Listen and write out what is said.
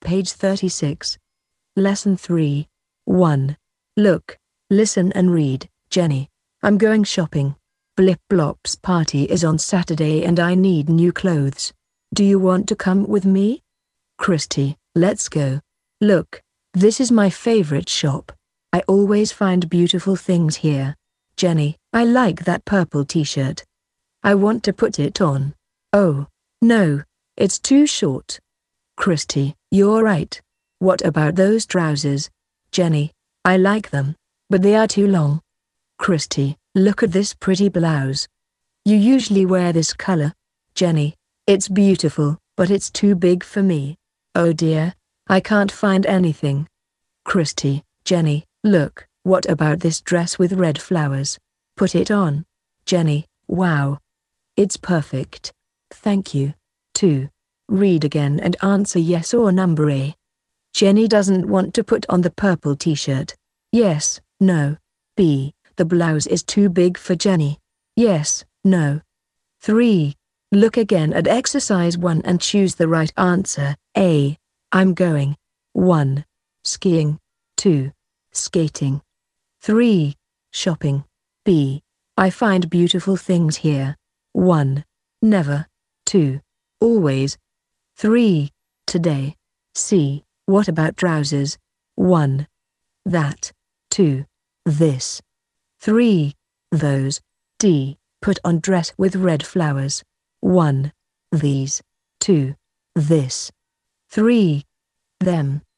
page 36. Lesson 3. 1. Look, listen and read. Jenny, I'm going shopping. Blip Blop's party is on Saturday and I need new clothes. Do you want to come with me? Christy, let's go. Look, this is my favorite shop. I always find beautiful things here. Jenny, I like that purple t-shirt. I want to put it on. Oh, no, it's too short. Christy, you're right. What about those trousers? Jenny, I like them, but they are too long. Christy, look at this pretty blouse. You usually wear this color. Jenny, it's beautiful, but it's too big for me. Oh dear, I can't find anything. Christy, Jenny, look, what about this dress with red flowers? Put it on. Jenny, wow. It's perfect. Thank you. 2. Read again and answer yes or number A. Jenny doesn't want to put on the purple t-shirt. Yes, no. B. The blouse is too big for Jenny. Yes, no. 3. Look again at exercise 1 and choose the right answer. A. I'm going. 1. Skiing. 2. Skating. 3. Shopping. B. I find beautiful things here. 1. Never. 2. Always. 3. Today. C. What about trousers? 1. That. 2. This. 3. Those. D. Put on dress with red flowers. 1. These. 2. This. 3. Them.